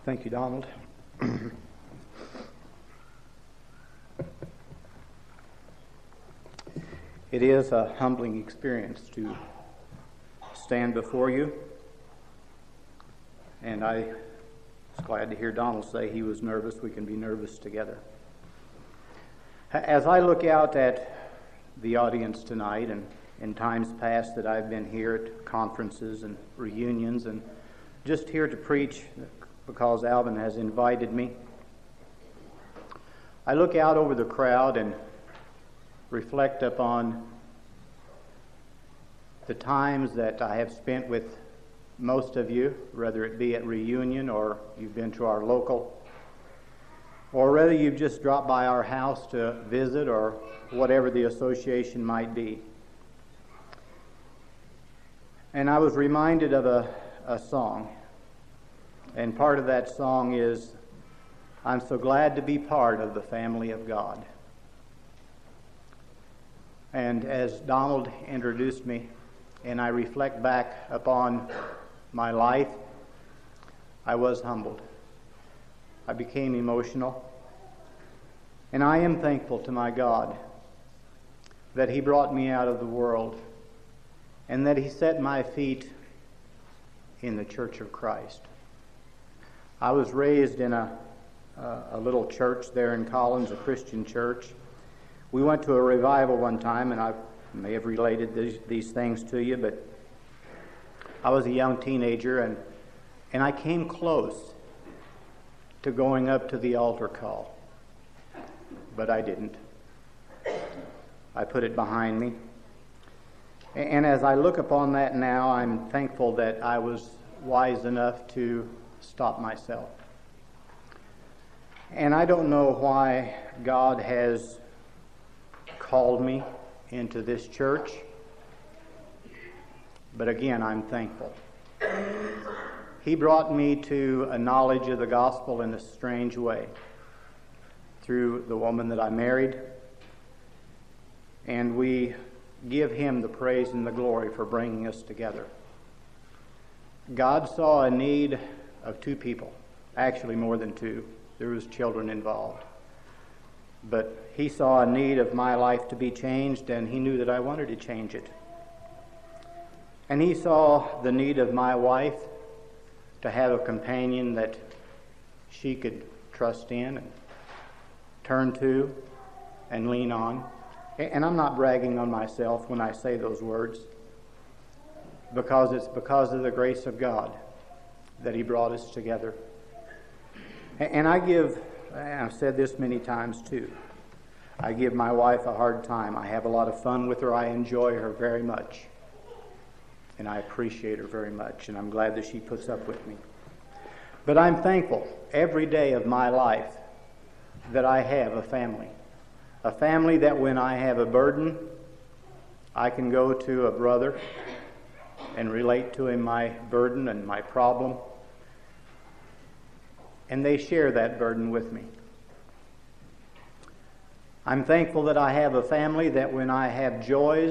Thank you, Donald. It is a humbling experience to stand before you, and I was glad to hear Donald say he was nervous. We can be nervous together. As I look out at the audience tonight, and in times past that I've been here at conferences and reunions and just here to preach because Alvin has invited me, I look out over the crowd and reflect upon the times that I have spent with most of you, whether it be at reunion or you've been to our local, or whether you've just dropped by our house to visit, or whatever the association might be. And I was reminded of a song, and part of that song is, "I'm so glad to be part of the family of God." And as Donald introduced me, and I reflect back upon my life, I was humbled. I became emotional. And I am thankful to my God that He brought me out of the world and that He set my feet in the Church of Christ. I was raised in a little church there in Collins, a Christian church. We went to a revival one time, and I may have related these things to you, but I was a young teenager, and I came close to going up to the altar call, but I didn't. I put it behind me. And as I look upon that now, I'm thankful that I was wise enough to stop myself. And I don't know why God has called me into this church, but again, I'm thankful. He brought me to a knowledge of the gospel in a strange way through the woman that I married, and we give Him the praise and the glory for bringing us together. God saw a need of two people, actually more than two. There was children involved. But He saw a need of my life to be changed, and He knew that I wanted to change it. And He saw the need of my wife to have a companion that she could trust in and turn to and lean on. And I'm not bragging on myself when I say those words, because it's because of the grace of God that He brought us together. And I've said this many times too, I give my wife a hard time. I have a lot of fun with her. I enjoy her very much. And I appreciate her very much. And I'm glad that she puts up with me. But I'm thankful every day of my life that I have a family. A family that when I have a burden, I can go to a brother and relate to him my burden and my problem. And they share that burden with me. I'm thankful that I have a family that when I have joys,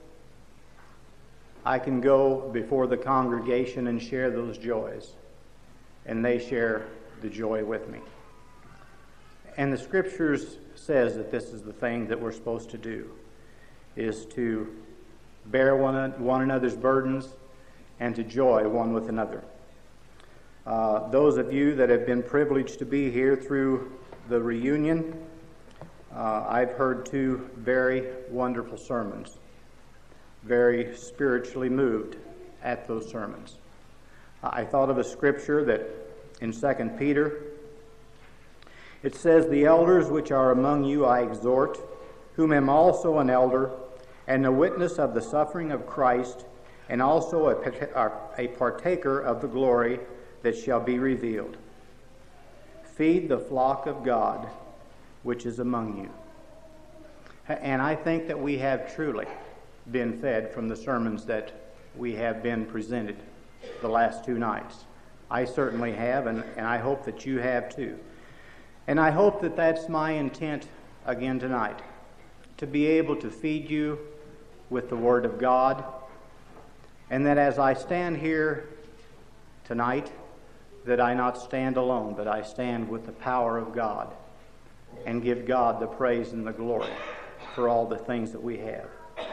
I can go before the congregation and share those joys. And they share the joy with me. And the Scriptures says that this is the thing that we're supposed to do, is to bear one another's burdens and to joy one with another. Those of you that have been privileged to be here through the reunion, I've heard two very wonderful sermons, very spiritually moved at those sermons. I thought of a scripture that in 2 Peter, it says, "The elders which are among you I exhort, whom am also an elder, and a witness of the suffering of Christ, and also a partaker of the glory that shall be revealed. Feed the flock of God which is among you." And I think that we have truly been fed from the sermons that we have been presented the last two nights. I certainly have, and I hope that you have too. And I hope that that's my intent again tonight, to be able to feed you with the Word of God, and that as I stand here tonight, that I not stand alone, but I stand with the power of God and give God the praise and the glory for all the things that we have.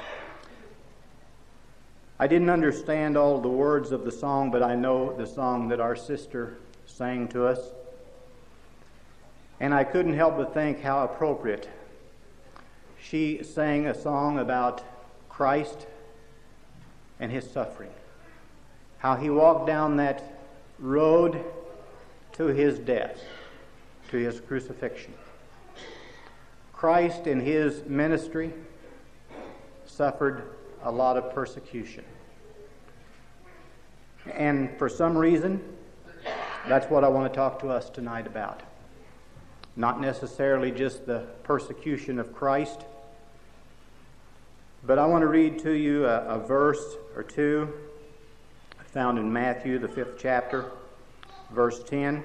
I didn't understand all the words of the song, but I know the song that our sister sang to us. And I couldn't help but think how appropriate. She sang a song about Christ and his suffering. How he walked down that road to his death, to his crucifixion. Christ in his ministry suffered a lot of persecution. And for some reason, that's what I want to talk to us tonight about. Not necessarily just the persecution of Christ, but I want to read to you a verse or two found in Matthew, the 5th chapter, verse 10,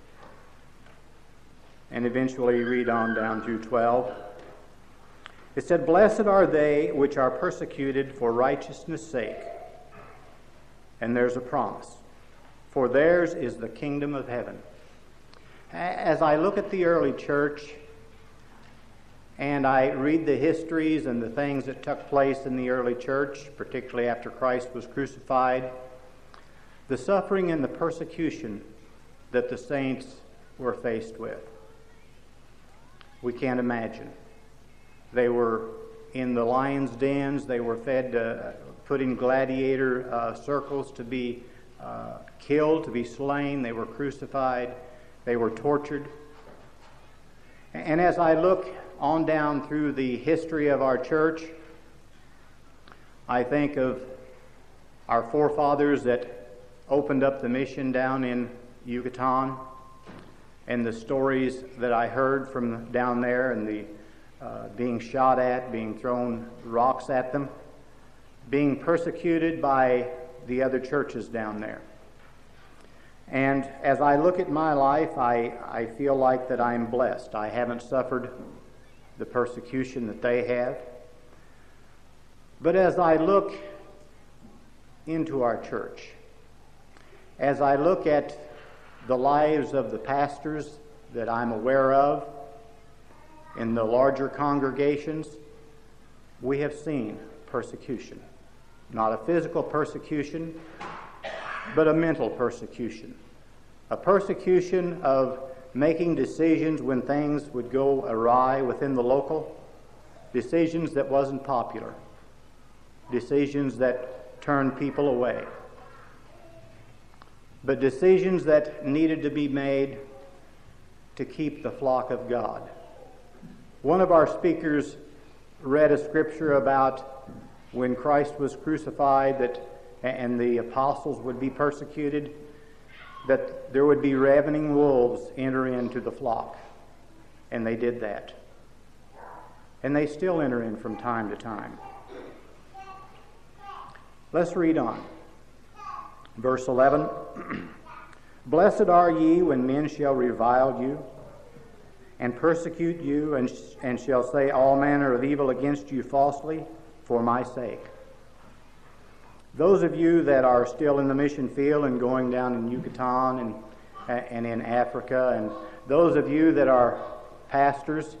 and eventually read on down through 12. It said, "Blessed are they which are persecuted for righteousness' sake." And there's a promise. "For theirs is the kingdom of heaven." As I look at the early church and I read the histories and the things that took place in the early church, particularly after Christ was crucified, the suffering and the persecution that the saints were faced with, we can't imagine. They were in the lions' dens. They were put in gladiator circles to be killed, to be slain. They were crucified. They were tortured. And as I look on down through the history of our church, I think of our forefathers that opened up the mission down in Yucatan, and the stories that I heard from down there, and the being shot at, being thrown rocks at them, being persecuted by the other churches down there. And as I look at my life, I feel like that I'm blessed. I haven't suffered the persecution that they have. But as I look into our church, as I look at the lives of the pastors that I'm aware of in the larger congregations, we have seen persecution. Not a physical persecution, but a mental persecution. A persecution of making decisions when things would go awry within the local, decisions that wasn't popular, decisions that turned people away, but decisions that needed to be made to keep the flock of God. One of our speakers read a scripture about when Christ was crucified and the apostles would be persecuted, that there would be ravening wolves enter into the flock. And they did that. And they still enter in from time to time. Let's read on. Verse 11. "Blessed are ye when men shall revile you, and persecute you, and shall say all manner of evil against you falsely, for my sake." Those of you that are still in the mission field and going down in Yucatan and in Africa, and those of you that are pastors,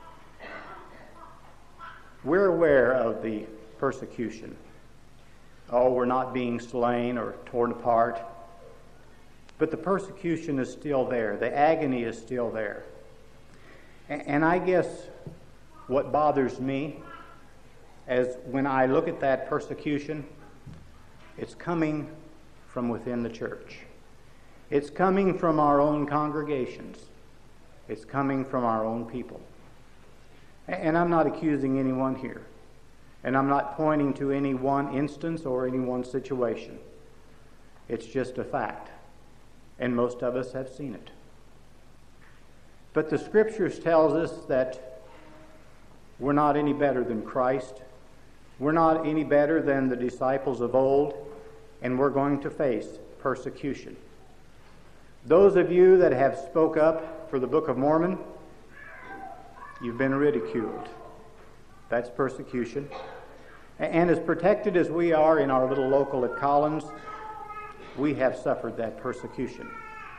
we're aware of the persecution. Oh, we're not being slain or torn apart, but the persecution is still there. The agony is still there. And I guess what bothers me is when I look at that persecution, it's coming from within the church. It's coming from our own congregations. It's coming from our own people. And I'm not accusing anyone here. And I'm not pointing to any one instance or any one situation. It's just a fact. And most of us have seen it. But the Scriptures tells us that we're not any better than Christ. We're not any better than the disciples of old, and we're going to face persecution. Those of you that have spoke up for the Book of Mormon, you've been ridiculed. That's persecution. And as protected as we are in our little local at Collins, we have suffered that persecution.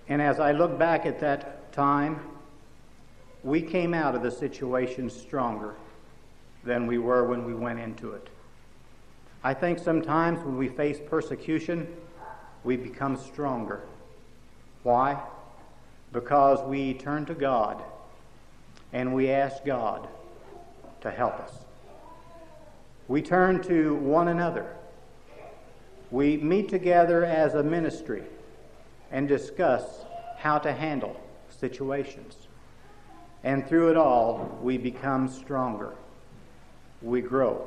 And as I look back at that time, we came out of the situation stronger than we were when we went into it. I think sometimes when we face persecution, we become stronger. Why? Because we turn to God and we ask God to help us. We turn to one another. We meet together as a ministry and discuss how to handle situations. And through it all, we become stronger. We grow.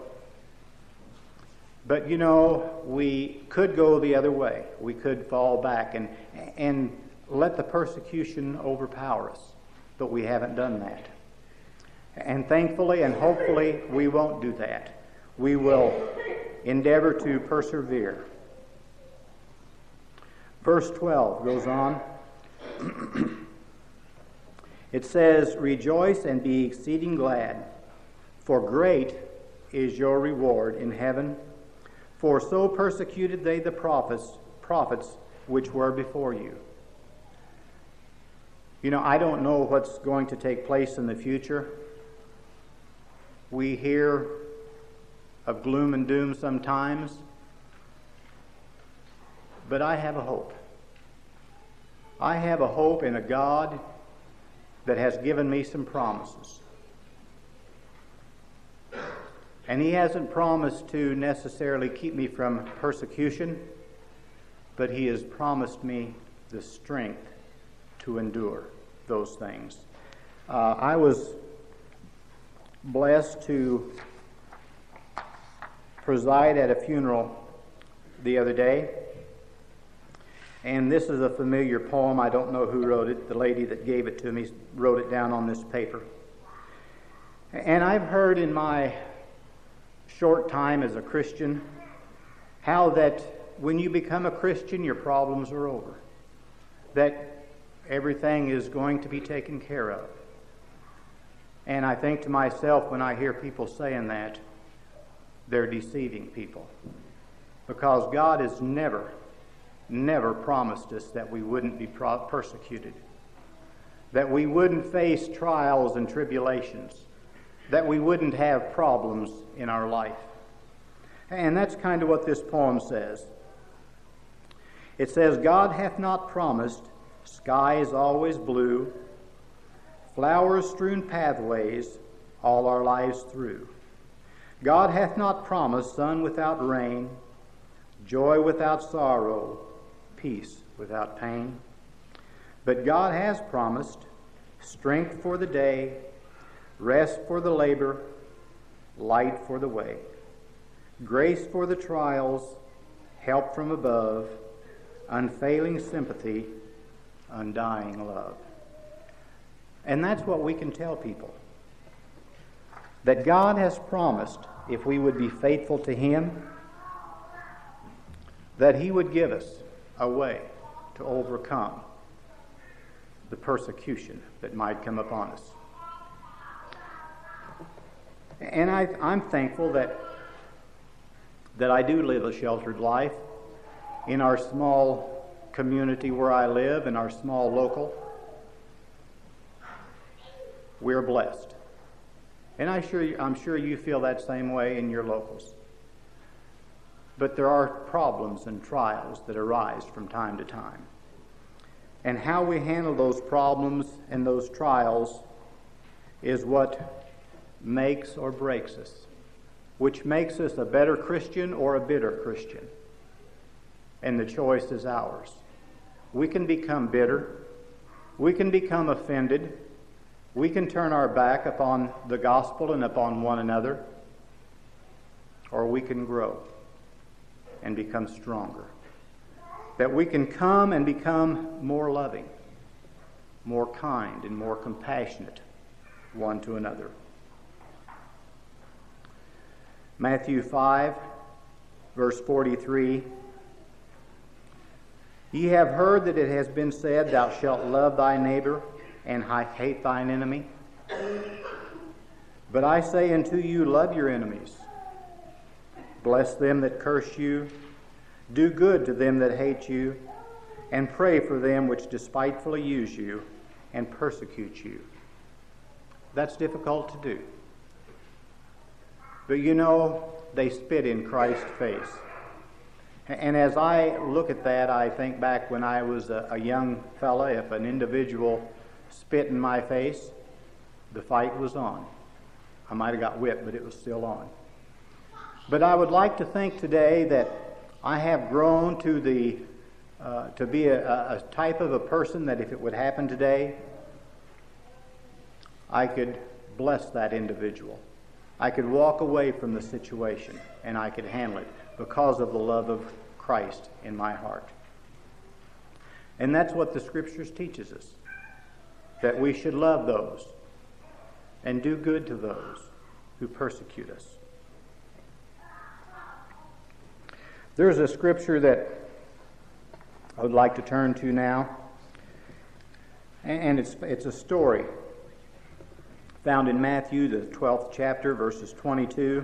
But we could go the other way. We could fall back and let the persecution overpower us. But we haven't done that. And thankfully and hopefully we won't do that. We will endeavor to persevere. Verse 12 goes on. It says, "Rejoice and be exceeding glad, for great is your reward in heaven. For so persecuted they the prophets which were before you." I don't know what's going to take place in the future. We hear of gloom and doom sometimes, but I have a hope. I have a hope in a God that has given me some promises. And He hasn't promised to necessarily keep me from persecution, but He has promised me the strength to endure those things. I was blessed to preside at a funeral the other day. And this is a familiar poem. I don't know who wrote it. The lady that gave it to me wrote it down on this paper. And I've heard in my short time as a Christian how that when you become a Christian, your problems are over. That everything is going to be taken care of. And I think to myself when I hear people saying that, they're deceiving people. Because God has never promised us that we wouldn't be persecuted, that we wouldn't face trials and tribulations, that we wouldn't have problems in our life. And that's kind of what this poem says. It says, "God hath not promised skies always blue, flower-strewn pathways all our lives through. God hath not promised sun without rain, joy without sorrow, peace without pain. But God has promised strength for the day, rest for the labor, light for the way, grace for the trials, help from above, unfailing sympathy, undying love." And that's what we can tell people. That God has promised, if we would be faithful to Him, that He would give us a way to overcome the persecution that might come upon us. And I'm thankful that I do live a sheltered life in our small community where I live, in our small local. We're blessed. And I'm sure you feel that same way in your locals. But there are problems and trials that arise from time to time. And how we handle those problems and those trials is what makes or breaks us, which makes us a better Christian or a bitter Christian. And the choice is ours. We can become bitter. We can become offended. We can turn our back upon the gospel and upon one another. Or we can grow and become stronger. That we can come and become more loving, more kind, and more compassionate one to another. Matthew 5, verse 43. "Ye have heard that it has been said, Thou shalt love thy neighbor and hate thine enemy. But I say unto you, love your enemies. Bless them that curse you. Do good to them that hate you. and pray for them which despitefully use you and persecute you. That's difficult to do. But you know, they spit in Christ's face. And as I look at that, I think back when I was a young fella, if an individual spit in my face, the fight was on. I might have got whipped, but it was still on. But I would like to think today that I have grown to be a type of a person that if it would happen today, I could bless that individual. I could walk away from the situation and I could handle it because of the love of Christ in my heart. And that's what the Scriptures teaches us, that we should love those and do good to those who persecute us. There's a scripture that I would like to turn to now, and it's a story found in Matthew, the 12th chapter, verses 22.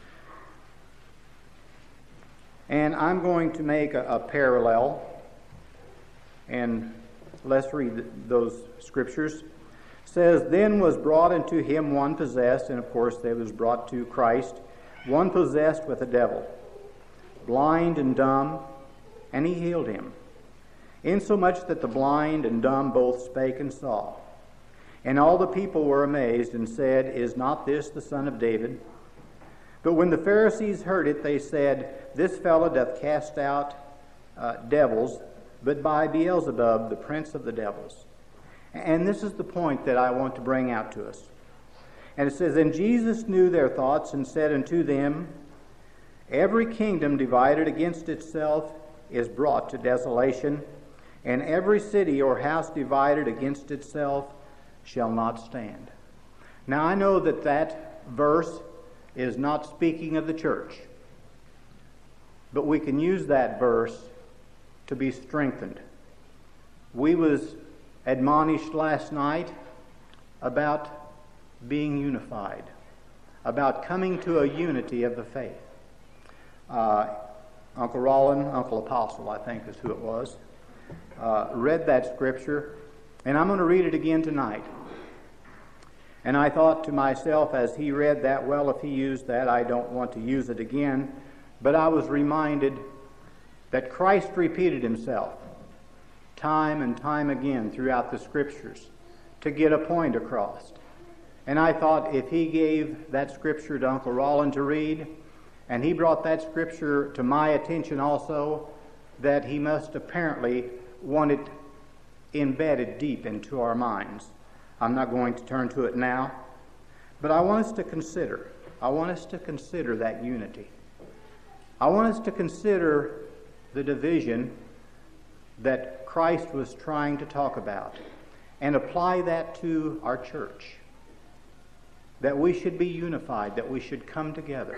And I'm going to make a parallel, and let's read those scriptures. It says, "Then was brought unto him one possessed," and of course they was brought to Christ, "one possessed with a devil, blind and dumb, and he healed him, insomuch that the blind and dumb both spake and saw. And all the people were amazed, and said, Is not this the Son of David? But when the Pharisees heard it, they said, This fellow doth cast out devils, but by Beelzebub, the prince of the devils." And this is the point that I want to bring out to us. And it says, "And Jesus knew their thoughts, and said unto them, Every kingdom divided against itself is brought to desolation, and every city or house divided against itself shall not stand." Now I know that that verse is not speaking of the church, but we can use that verse to be strengthened. We was admonished last night about being unified, about coming to a unity of the faith. Uncle Rollin, Uncle Apostle, I think is who it was, read that scripture, and I'm going to read it again tonight. And I thought to myself as he read that, well, if he used that, I don't want to use it again. But I was reminded that Christ repeated himself time and time again throughout the scriptures to get a point across. And I thought if he gave that scripture to Uncle Rollin to read, and he brought that scripture to my attention also, that he must apparently want it embedded deep into our minds. I'm not going to turn to it now, but I want us to consider. I want us to consider that unity. I want us to consider the division that Christ was trying to talk about and apply that to our church. That we should be unified, that we should come together.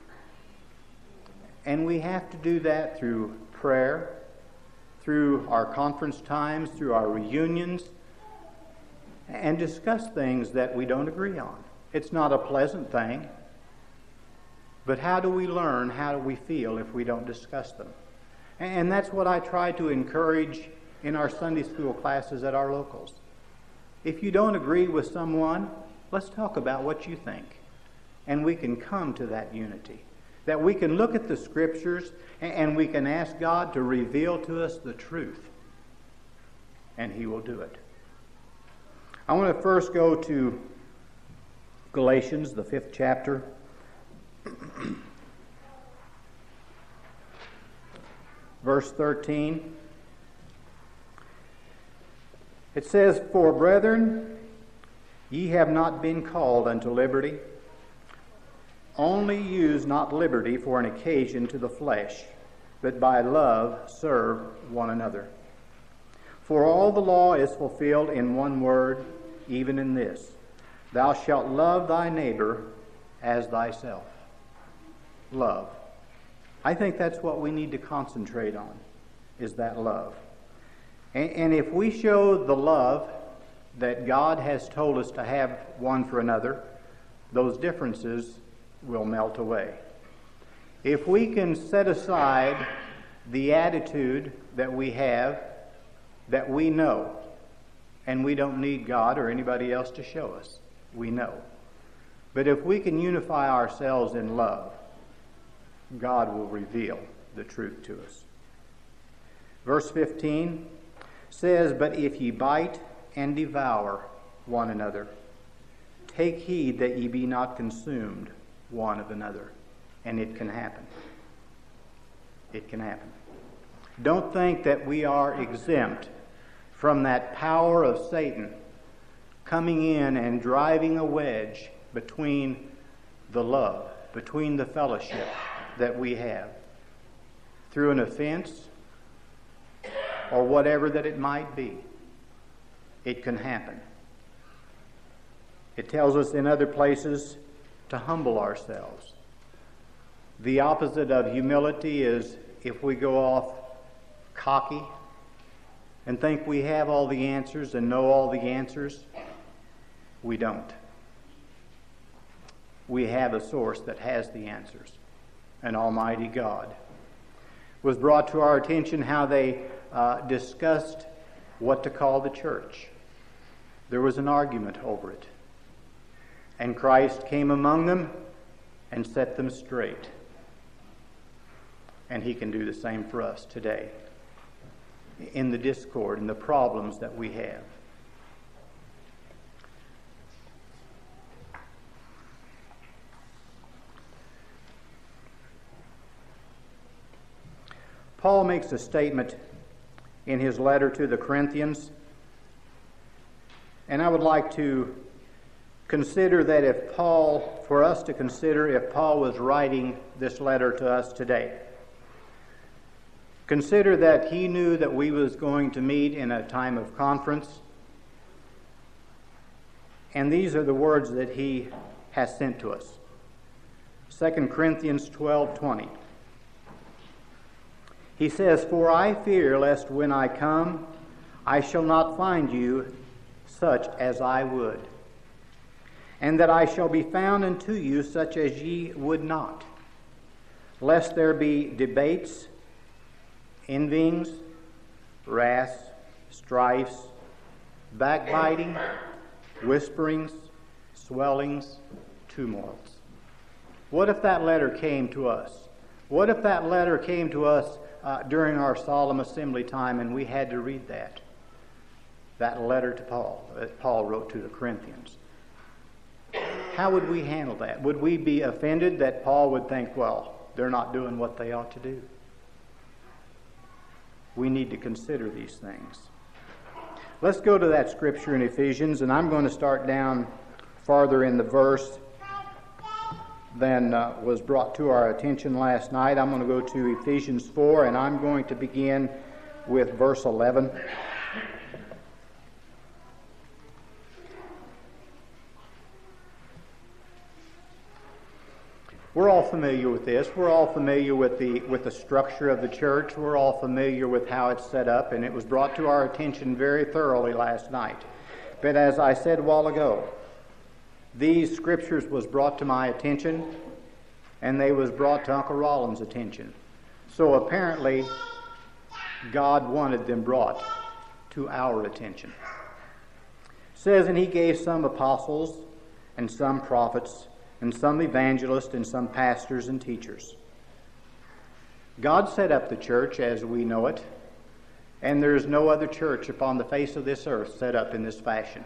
And we have to do that through prayer, through our conference times, through our reunions, and discuss things that we don't agree on. It's not a pleasant thing, but how do we learn, how do we feel if we don't discuss them? And that's what I try to encourage in our Sunday school classes at our locals. If you don't agree with someone, let's talk about what you think, and we can come to that unity. That we can look at the scriptures and we can ask God to reveal to us the truth, and he will do it. I want to first go to Galatians, the 5th chapter. Verse 13. It says, "For brethren, ye have not been called unto liberty. Only use not liberty for an occasion to the flesh, but by love serve one another. For all the law is fulfilled in one word, even in this, Thou shalt love thy neighbor as thyself." Love. I think that's what we need to concentrate on, is that love. And if we show the love that God has told us to have one for another, those differences will melt away. If we can set aside the attitude that we have that we know, and we don't need God or anybody else to show us. We know. But if we can unify ourselves in love, God will reveal the truth to us. Verse 15 says, "But if ye bite and devour one another, take heed that ye be not consumed one of another." And it can happen. It can happen. Don't think that we are exempt from that power of Satan coming in and driving a wedge between the love, between the fellowship that we have through an offense or whatever that it might be. It can happen. It tells us in other places to humble ourselves. The opposite of humility is if we go off cocky and think we have all the answers and know all the answers. We don't. We have a source that has the answers, an Almighty God. It was brought to our attention how they discussed what to call the church. There was an argument over it. And Christ came among them and set them straight. And He can do the same for us today in the discord and the problems that we have. Paul makes a statement in his letter to the Corinthians, and I would like to consider that for us to consider if Paul was writing this letter to us today. Consider that he knew that we was going to meet in a time of conference, and these are the words that he has sent to us. 2 Corinthians 12:20. He says, "For I fear lest when I come, I shall not find you such as I would, and that I shall be found unto you such as ye would not, lest there be debates, envyings, wraths, strifes, backbiting, whisperings, swellings, tumults." What if that letter came to us? What if that letter came to us during our solemn assembly time and we had to read that letter to Paul that Paul wrote to the Corinthians? How would we handle that? Would we be offended that Paul would think, well, they're not doing what they ought to do? We need to consider these things. Let's go to that scripture in Ephesians, and I'm going to start down farther in the verse than was brought to our attention last night. I'm going to go to Ephesians 4, and I'm going to begin with verse 11. We're all familiar with this. We're all familiar with the structure of the church. We're all familiar with how it's set up, and it was brought to our attention very thoroughly last night. But as I said a while ago, these scriptures was brought to my attention, and they was brought to Uncle Rollins' attention. So apparently, God wanted them brought to our attention. It says, "And He gave some apostles, and some prophets, and some evangelists, and some pastors and teachers." God set up the church as we know it, and there is no other church upon the face of this earth set up in this fashion.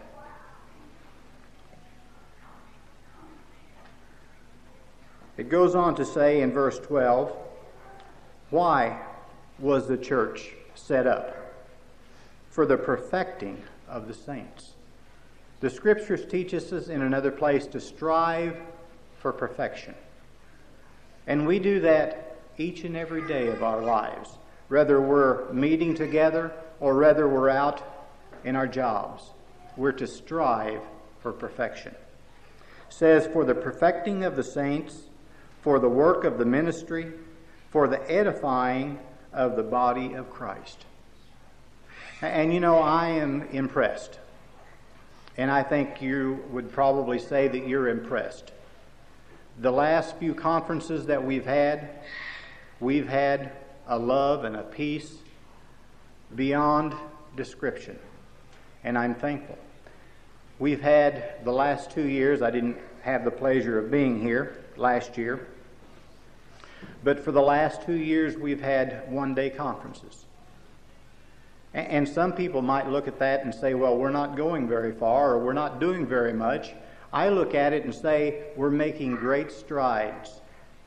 It goes on to say in verse 12, why was the church set up? For the perfecting of the saints. The Scriptures teach us in another place to strive for perfection. And we do that each and every day of our lives, whether we're meeting together or whether we're out in our jobs. We're to strive for perfection. It says, for the perfecting of the saints, for the work of the ministry, for the edifying of the body of Christ. And you know, I am impressed. And I think you would probably say that you're impressed. The last few conferences that we've had a love and a peace beyond description, and I'm thankful. We've had the last 2 years, I didn't have the pleasure of being here last year, but for the last 2 years we've had one-day conferences. And some people might look at that and say, well, we're not going very far, or we're not doing very much. I look at it and say, we're making great strides.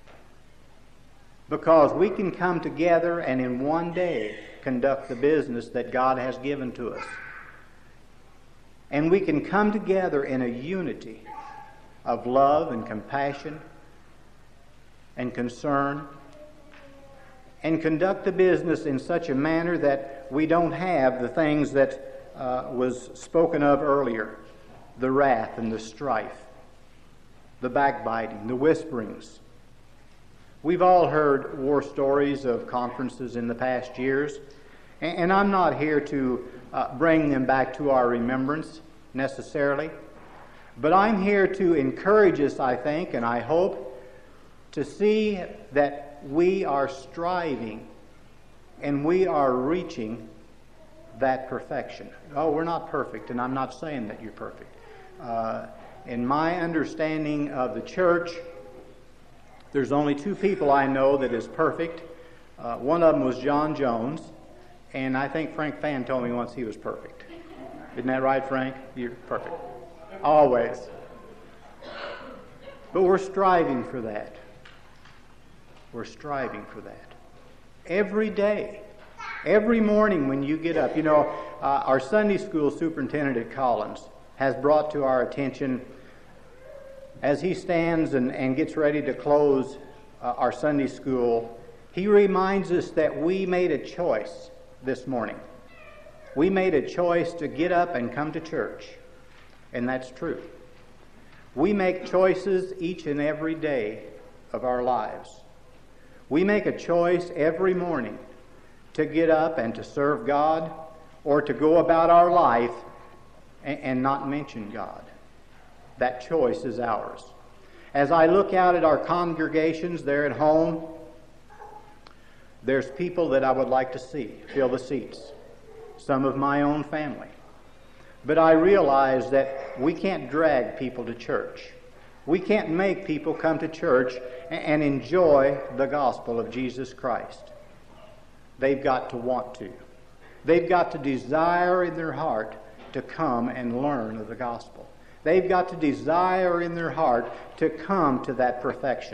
Because we can come together and in one day conduct the business that God has given to us. And we can come together in a unity of love and compassion and concern, and conduct the business in such a manner that we don't have the things that was spoken of earlier, the wrath and the strife, the backbiting, the whisperings. We've all heard war stories of conferences in the past years, and I'm not here to bring them back to our remembrance necessarily, but I'm here to encourage us, I think, and I hope, to see that we are striving and we are reaching that perfection. Oh, we're not perfect, and I'm not saying that you're perfect. In my understanding of the church, there's only 2 people I know that is perfect. One of them was John Jones, and I think Frank Fan told me once he was perfect. Isn't that right, Frank? You're perfect. Always. But we're striving for that. We're striving for that. Every day, every morning when you get up. You know, our Sunday school superintendent, Collins, has brought to our attention, as he stands and gets ready to close our Sunday school, he reminds us that we made a choice this morning. We made a choice to get up and come to church, and that's true. We make choices each and every day of our lives. We make a choice every morning to get up and to serve God, or to go about our life and not mention God. That choice is ours. As I look out at our congregations there at home, there's people that I would like to see fill the seats, some of my own family. But I realize that we can't drag people to church. We can't make people come to church and enjoy the gospel of Jesus Christ. They've got to want to. They've got to desire in their heart to come and learn of the gospel. They've got to desire in their heart to come to that perfection.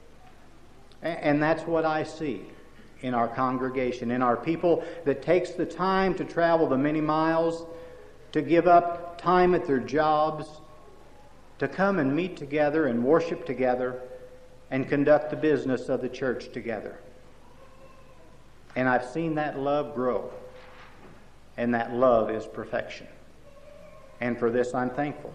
And that's what I see in our congregation, in our people that takes the time to travel the many miles, to give up time at their jobs, to come and meet together and worship together and conduct the business of the church together. And I've seen that love grow, and that love is perfection. And for this I'm thankful.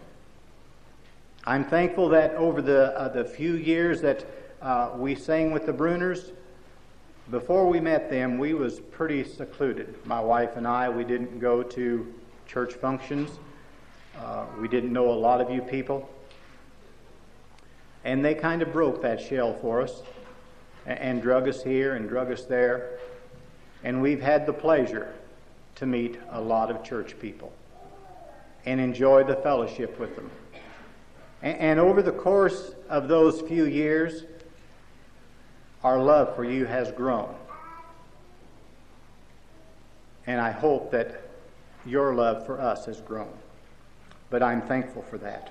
I'm thankful that over the few years that we sang with the Bruners, before we met them, we was pretty secluded. My wife and I, we didn't go to church functions. We didn't know a lot of you people. And they kind of broke that shell for us and drug us here and drug us there. And we've had the pleasure to meet a lot of church people and enjoy the fellowship with them. And over the course of those few years, our love for you has grown. And I hope that your love for us has grown. But I'm thankful for that.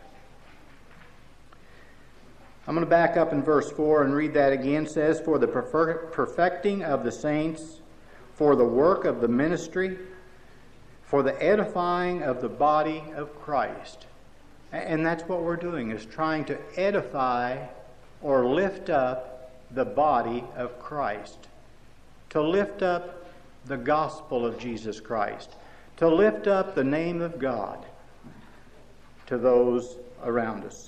I'm going to back up in verse 4 and read that again. It says, "For the perfecting of the saints, for the work of the ministry, for the edifying of the body of Christ." And that's what we're doing, is trying to edify or lift up the body of Christ. To lift up the gospel of Jesus Christ. To lift up the name of God to those around us.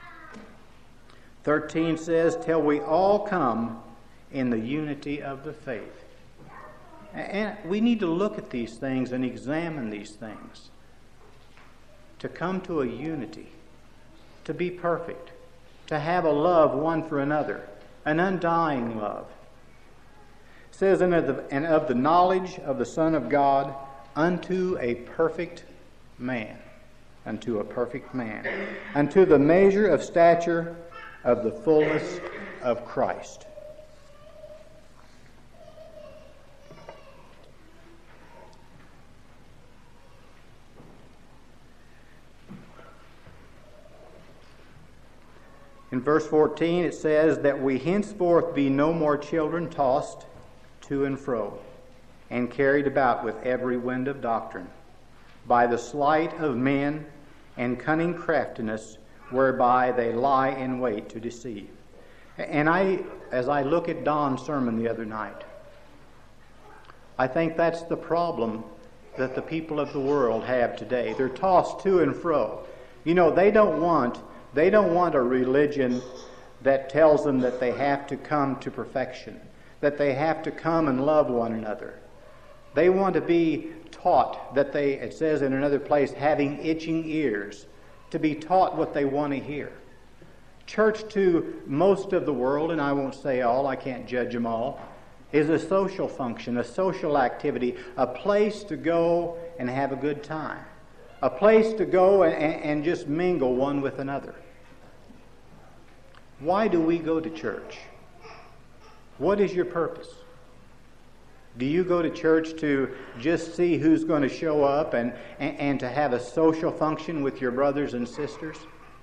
13 says, "Till we all come in the unity of the faith." And we need to look at these things and examine these things. To come to a unity, to be perfect, to have a love one for another, an undying love. It says, and of the knowledge of the Son of God, unto a perfect man, unto a perfect man, unto the measure of stature of the fullness of Christ. In verse 14 it says that we henceforth be no more children tossed to and fro, and carried about with every wind of doctrine, by the sleight of men and cunning craftiness, whereby they lie in wait to deceive. And as I look at Don's sermon the other night, I think that's the problem that the people of the world have today. They're tossed to and fro. You know, they don't want a religion that tells them that they have to come to perfection, that they have to come and love one another. They want to be taught that it says in another place, having itching ears, to be taught what they want to hear. Church to most of the world, and I won't say all, I can't judge them all, is a social function, a social activity, a place to go and have a good time, a place to go and just mingle one with another. Why do we go to church? What is your purpose? Do you go to church to just see who's going to show up and to have a social function with your brothers and sisters?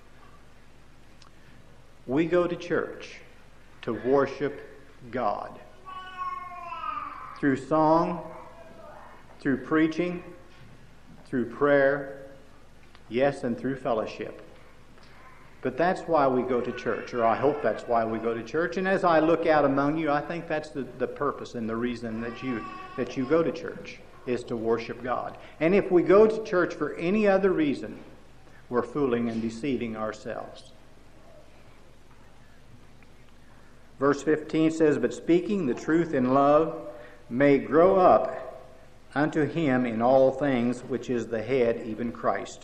We go to church to worship God. Through song, through preaching, through prayer, yes, and through fellowship. But that's why we go to church, or I hope that's why we go to church. And as I look out among you, I think that's the purpose and the reason that you go to church, is to worship God. And if we go to church for any other reason, we're fooling and deceiving ourselves. Verse 15 says, "But speaking the truth in love may grow up unto him in all things, which is the head, even Christ,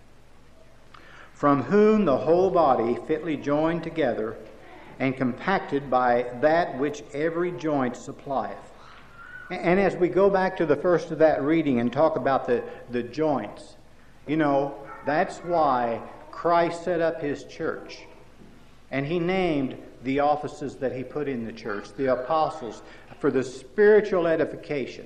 from whom the whole body fitly joined together and compacted by that which every joint supplieth." And as we go back to the first of that reading and talk about the joints, you know, that's why Christ set up his church. And he named the offices that he put in the church, the apostles, for the spiritual edification.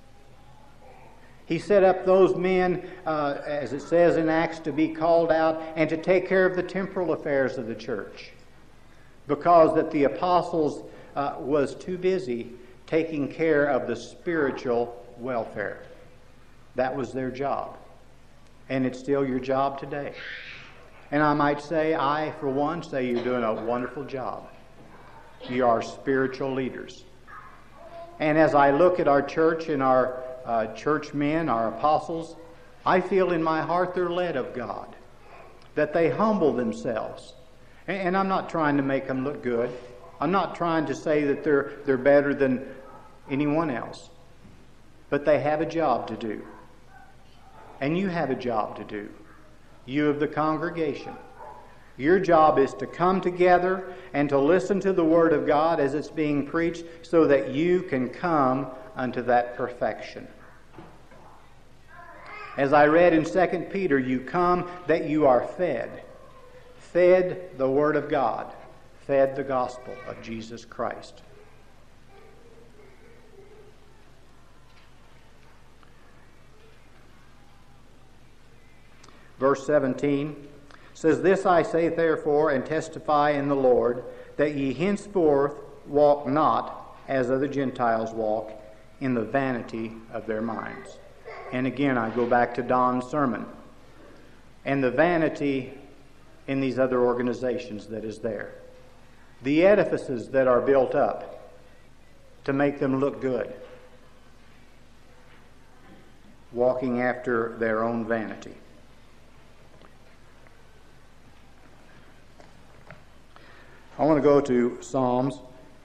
He set up those men, as it says in Acts, to be called out and to take care of the temporal affairs of the church, because that the apostles was too busy taking care of the spiritual welfare. That was their job. And it's still your job today. And I might say, I, for one, say you're doing a wonderful job. You are spiritual leaders. And as I look at our church and our church men, our apostles, I feel in my heart they're led of God, that they humble themselves. And I'm not trying to make them look good. I'm not trying to say that they're better than anyone else. But they have a job to do. And you have a job to do. You of the congregation. Your job is to come together and to listen to the Word of God as it's being preached, so that you can come unto that perfection. As I read in 2 Peter, you come that you are fed. Fed the Word of God. Fed the gospel of Jesus Christ. Verse 17 says, "This I say therefore, and testify in the Lord, that ye henceforth walk not as other Gentiles walk, in the vanity of their minds." And again, I go back to Don's sermon. And the vanity in these other organizations that is there. The edifices that are built up to make them look good. Walking after their own vanity. I want to go to Psalms.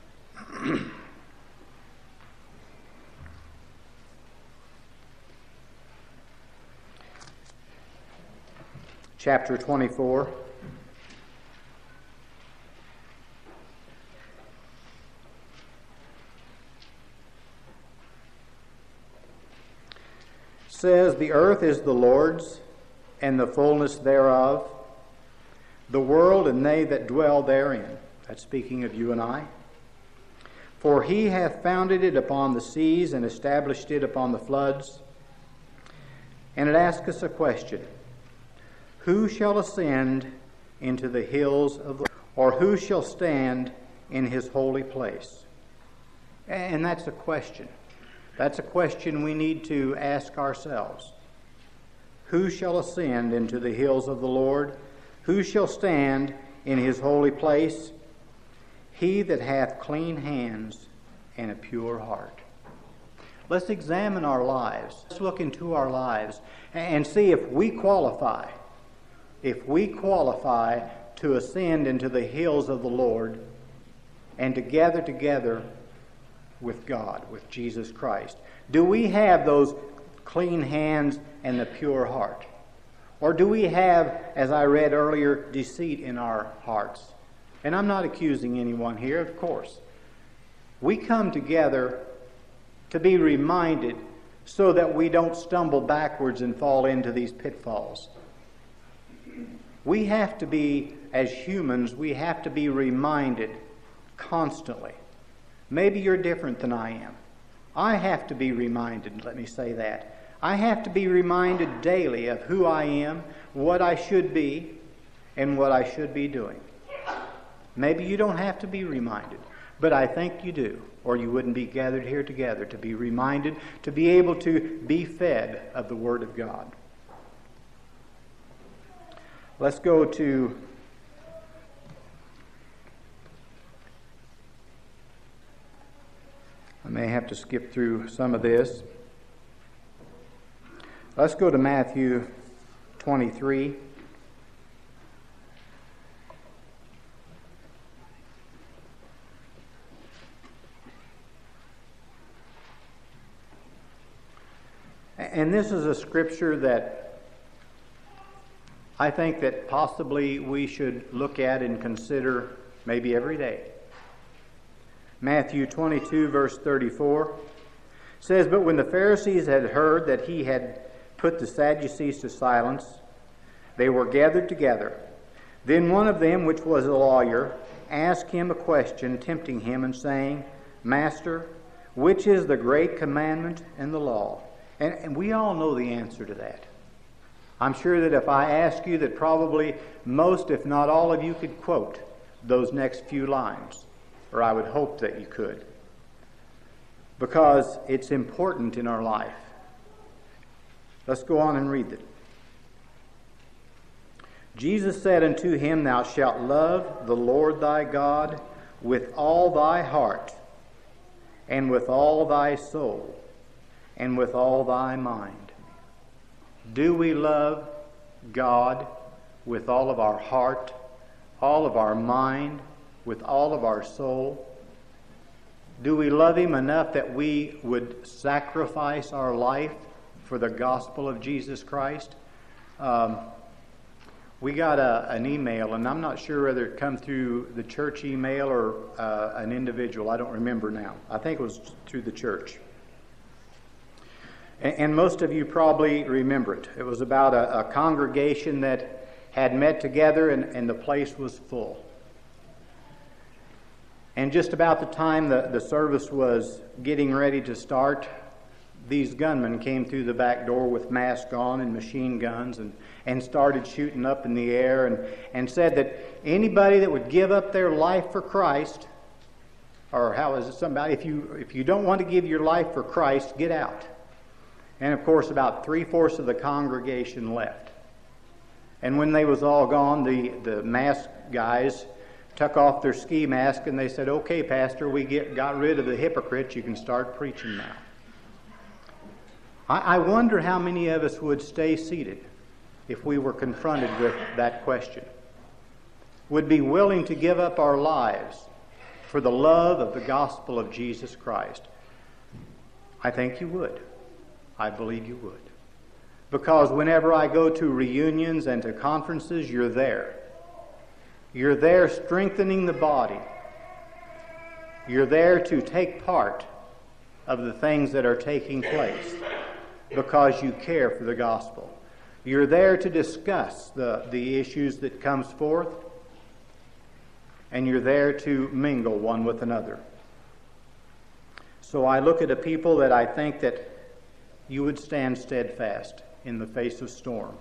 Chapter 24. says, "The earth is the Lord's, and the fullness thereof, the world and they that dwell therein." That's speaking of you and I. "For he hath founded it upon the seas and established it upon the floods." And it asks us a question. Who shall ascend into the hills of the Lord? Or who shall stand in his holy place? And that's a question. That's a question we need to ask ourselves. Who shall ascend into the hills of the Lord? Who shall stand in his holy place? He that hath clean hands and a pure heart. Let's examine our lives. Let's look into our lives and see if we qualify. If we qualify to ascend into the hills of the Lord and to gather together with God, with Jesus Christ. Do we have those clean hands and the pure heart? Or do we have, as I read earlier, deceit in our hearts? And I'm not accusing anyone here, of course. We come together to be reminded so that we don't stumble backwards and fall into these pitfalls. We have to be, as humans, we have to be reminded constantly. Maybe you're different than I am. I have to be reminded, let me say that. I have to be reminded daily of who I am, what I should be, and what I should be doing. Maybe you don't have to be reminded, but I think you do, or you wouldn't be gathered here together to be reminded, to be able to be fed of the Word of God. Let's go to I may have to skip through some of this. Let's go to Matthew 23. And this is a scripture that I think that possibly we should look at and consider maybe every day. Matthew 22, verse 34 says, "But when the Pharisees had heard that he had put the Sadducees to silence, they were gathered together. Then one of them, which was a lawyer, asked him a question, tempting him, and saying, Master, which is the great commandment in the law?" And we all know the answer to that. I'm sure that if I ask you that probably most, if not all of you, could quote those next few lines. Or I would hope that you could. Because it's important in our life. Let's go on and read it. Jesus said unto him, "Thou shalt love the Lord thy God with all thy heart, and with all thy soul, and with all thy mind." Do we love God with all of our heart, all of our mind, with all of our soul? Do we love Him enough that we would sacrifice our life for the gospel of Jesus Christ? We got an email, and I'm not sure whether it come through the church email or an individual. I don't remember now. I think it was through the church. And most of you probably remember it. It was about a congregation that had met together, and the place was full. And just about the time the service was getting ready to start, these gunmen came through the back door with masks on and machine guns and started shooting up in the air and said that anybody that would give up their life for Christ, or how is it, somebody, if you don't want to give your life for Christ, get out. And of course about 3/4 of the congregation left. And when they was all gone, the masked guys took off their ski mask and they said, "Okay, Pastor, we got rid of the hypocrites. You can start preaching now." I wonder how many of us would stay seated if we were confronted with that question. Would be willing to give up our lives for the love of the gospel of Jesus Christ? I think you would. I believe you would. Because whenever I go to reunions and to conferences, you're there. You're there strengthening the body. You're there to take part of the things that are taking place. because you care for the gospel. You're there to discuss the issues that comes forth, and you're there to mingle one with another. So I look at a people that I think that you would stand steadfast in the face of storm.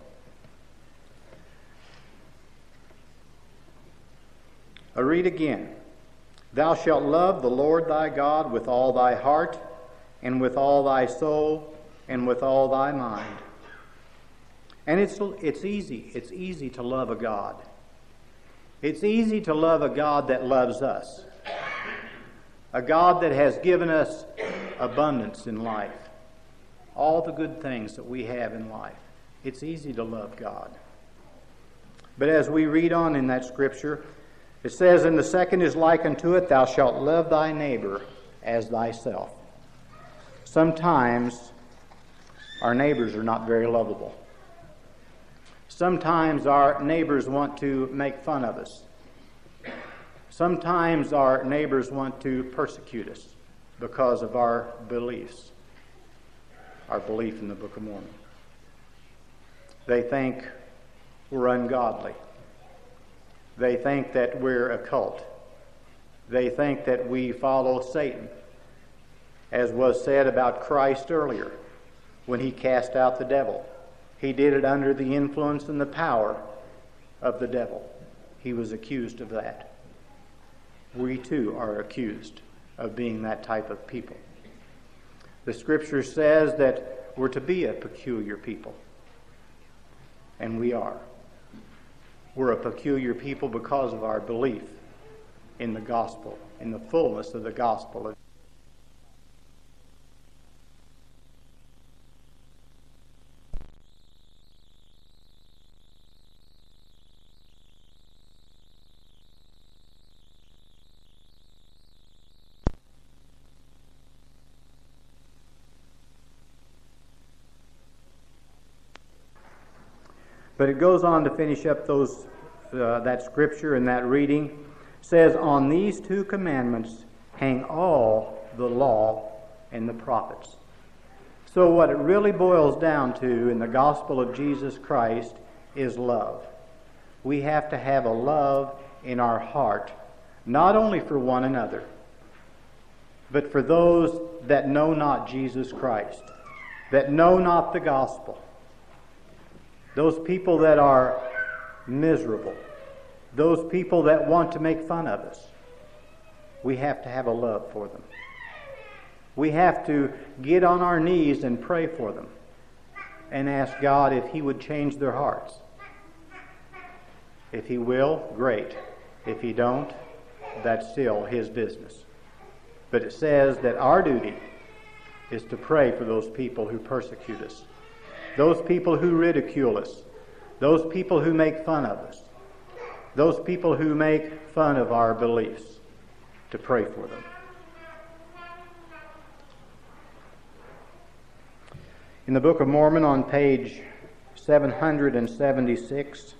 I read again. Thou shalt love the Lord thy God with all thy heart, and with all thy soul, and with all thy mind. And it's easy. It's easy to love a God. It's easy to love a God that loves us. A God that has given us abundance in life. All the good things that we have in life. It's easy to love God. But as we read on in that scripture, it says, and the second is like unto it, thou shalt love thy neighbor as thyself. Sometimes our neighbors are not very lovable. Sometimes our neighbors want to make fun of us. Sometimes our neighbors want to persecute us because of our beliefs, our belief in the Book of Mormon. They think we're ungodly. They think that we're a cult. They think that we follow Satan, as was said about Christ earlier when he cast out the devil. He did it under the influence and the power of the devil. He was accused of that. We too are accused of being that type of people. The Scripture says that we're to be a peculiar people, and we are. We're a peculiar people because of our belief in the gospel, in the fullness of the gospel. But it goes on to finish up that scripture and that reading. It says, on these two commandments hang all the law and the prophets. So what it really boils down to in the gospel of Jesus Christ is love. We have to have a love in our heart, not only for one another, but for those that know not Jesus Christ, that know not the gospel. Those people that are miserable, those people that want to make fun of us, we have to have a love for them. We have to get on our knees and pray for them and ask God if He would change their hearts. If He will, great. If He don't, that's still His business. But it says that our duty is to pray for those people who persecute us, those people who ridicule us, those people who make fun of us, those people who make fun of our beliefs, to pray for them. In the Book of Mormon on page 776,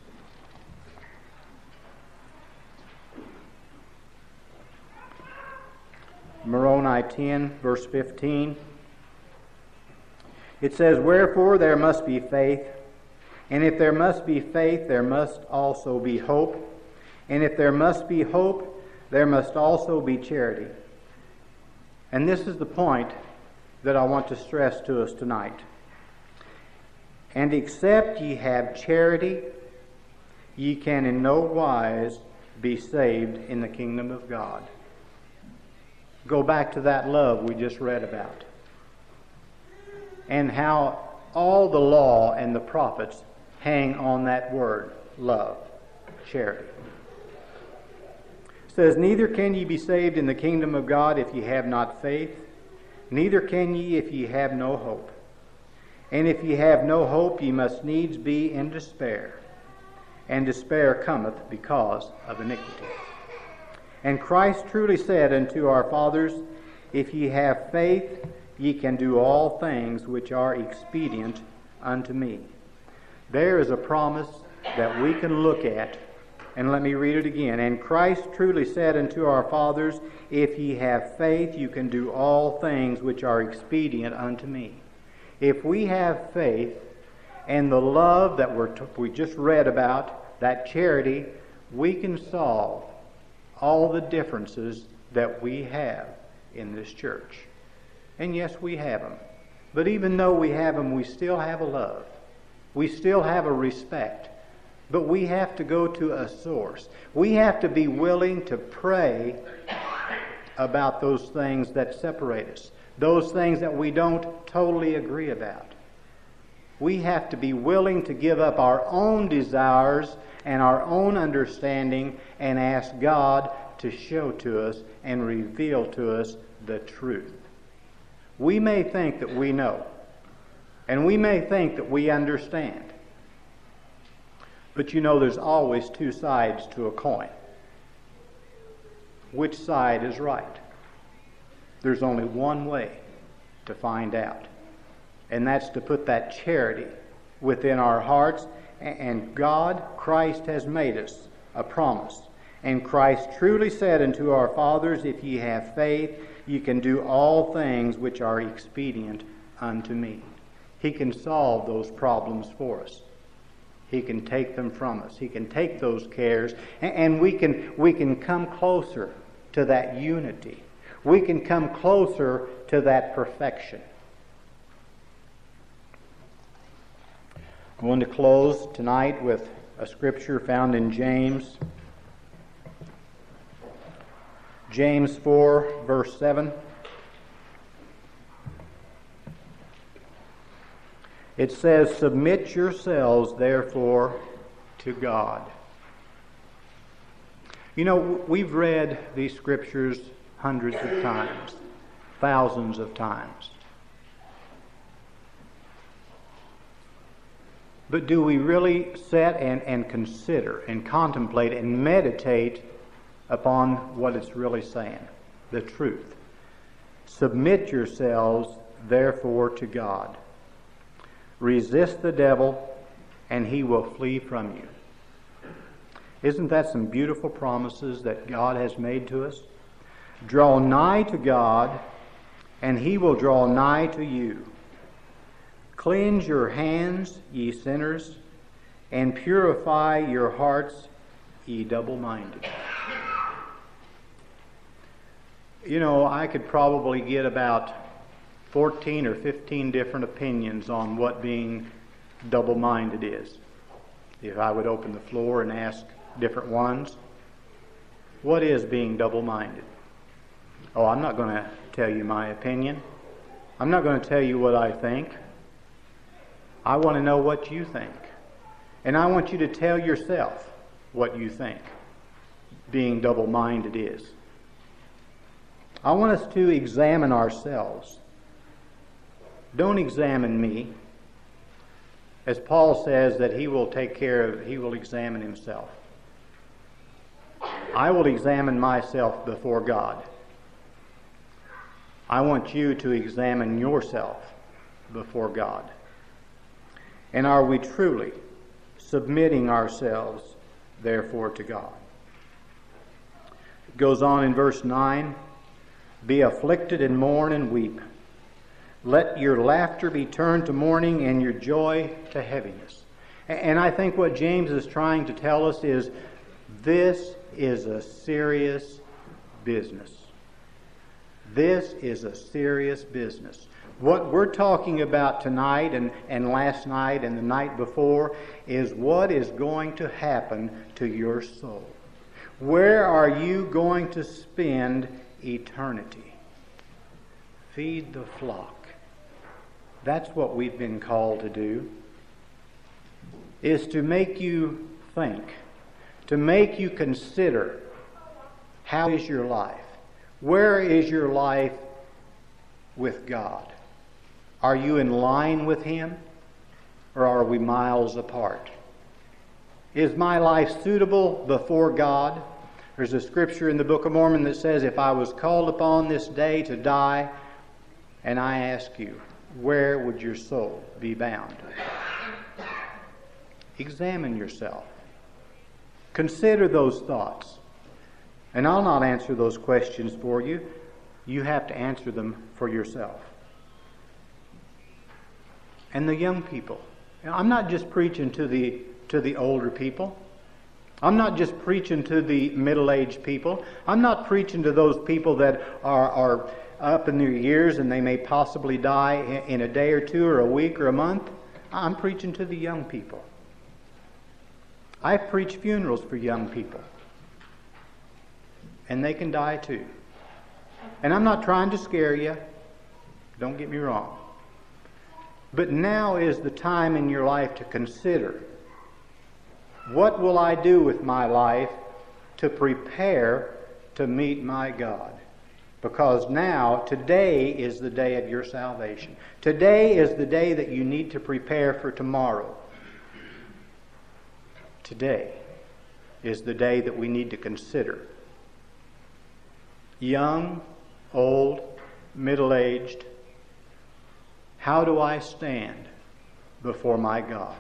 Moroni 10, verse 15, it says, wherefore there must be faith, and if there must be faith, there must also be hope, and if there must be hope, there must also be charity. And this is the point that I want to stress to us tonight. And except ye have charity, ye can in no wise be saved in the kingdom of God. Go back to that love we just read about, and how all the law and the prophets hang on that word, love, charity. It says, neither can ye be saved in the kingdom of God if ye have not faith, neither can ye if ye have no hope. And if ye have no hope, ye must needs be in despair, and despair cometh because of iniquity. And Christ truly said unto our fathers, if ye have faith, ye can do all things which are expedient unto me. There is a promise that we can look at, and let me read it again. And Christ truly said unto our fathers, if ye have faith, you can do all things which are expedient unto me. If we have faith and the love that we just read about, that charity, we can solve all the differences that we have in this church. And yes, we have them. But even though we have them, we still have a love. We still have a respect. But we have to go to a source. We have to be willing to pray about those things that separate us, those things that we don't totally agree about. We have to be willing to give up our own desires and our own understanding and ask God to show to us and reveal to us the truth. We may think that we know, and we may think that we understand. But there's always two sides to a coin. Which side is right? There's only one way to find out. And that's to put that charity within our hearts. And God, Christ, has made us a promise. And Christ truly said unto our fathers, if ye have faith, ye can do all things which are expedient unto me. He can solve those problems for us. He can take them from us. He can take those cares, and we can come closer to that unity. We can come closer to that perfection. I'm going to close tonight with a scripture found in James. James 4, verse 7. It says, submit yourselves, therefore, to God. We've read these scriptures hundreds of times, thousands of times. But do we really sit and consider and contemplate and meditate upon what it's really saying? The truth. Submit yourselves, therefore, to God. Resist the devil, and he will flee from you. Isn't that some beautiful promises that God has made to us? Draw nigh to God, and he will draw nigh to you. Cleanse your hands, ye sinners, and purify your hearts, ye double-minded. I could probably get about 14 or 15 different opinions on what being double-minded is. If I would open the floor and ask different ones, what is being double-minded? Oh, I'm not going to tell you my opinion. I'm not going to tell you what I think. I want to know what you think. And I want you to tell yourself what you think being double-minded is. I want us to examine ourselves. Don't examine me. As Paul says that he will examine himself. I will examine myself before God. I want you to examine yourself before God. And are we truly submitting ourselves, therefore, to God? It goes on in verse 9, be afflicted and mourn and weep. Let your laughter be turned to mourning and your joy to heaviness. And I think what James is trying to tell us is this is a serious business. This is a serious business. What we're talking about tonight and last night and the night before is what is going to happen to your soul. Where are you going to spend eternity? Feed the flock. That's what we've been called to do, is to make you think, to make you consider, how is your life? Where is your life with God? Are you in line with Him, or are we miles apart? Is my life suitable before God? There's a scripture in the Book of Mormon that says, if I was called upon this day to die, and I ask you, where would your soul be bound? Examine yourself. Consider those thoughts. And I'll not answer those questions for you. You have to answer them for yourself. and the young people. I'm not just preaching to the older people. I'm not just preaching to the middle-aged people. I'm not preaching to those people that are up in their years and they may possibly die in a day or two or a week or a month. I'm preaching to the young people. I've preached funerals for young people. And they can die too. And I'm not trying to scare you. Don't get me wrong. But now is the time in your life to consider, what will I do with my life to prepare to meet my God? Because now, today is the day of your salvation. Today is the day that you need to prepare for tomorrow. Today is the day that we need to consider. Young, old, middle-aged, how do I stand before my God?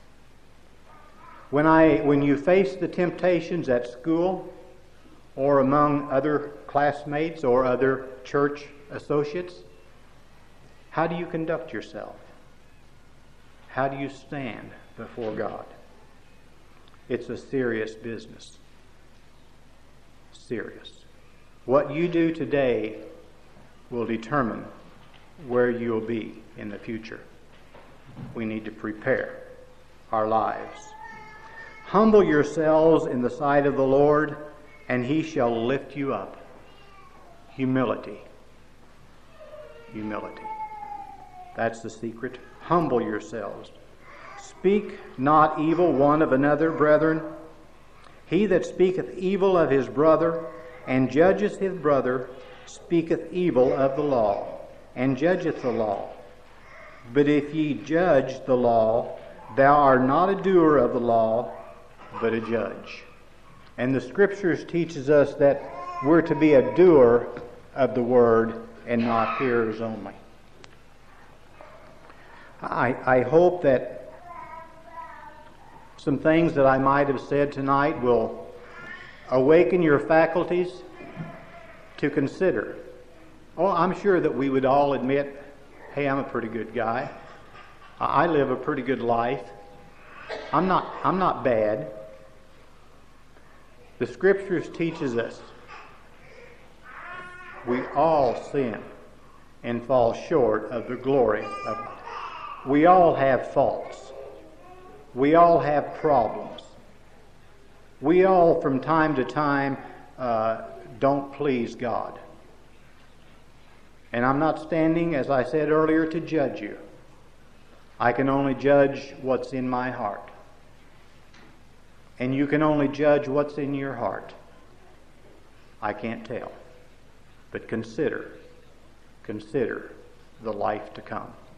When you face the temptations at school or among other classmates or other church associates, how do you conduct yourself? How do you stand before God? It's a serious business. Serious. What you do today will determine where you'll be in the future. We need to prepare our lives. Humble yourselves in the sight of the Lord, and He shall lift you up. Humility. Humility. That's the secret. Humble yourselves. Speak not evil one of another, brethren. He that speaketh evil of his brother, and judgeth his brother, speaketh evil of the law, and judgeth the law. But if ye judge the law, thou art not a doer of the law, but a judge. And the Scriptures teaches us that we're to be a doer of the word and not hearers only. I hope that some things that I might have said tonight will awaken your faculties to consider. Oh, I'm sure that we would all admit, hey, I'm a pretty good guy. I live a pretty good life. I'm not bad. The Scriptures teaches us we all sin and fall short of the glory of God. We all have faults. We all have problems. We all, from time to time, don't please God. And I'm not standing, as I said earlier, to judge you. I can only judge what's in my heart. And you can only judge what's in your heart. I can't tell. But consider the life to come.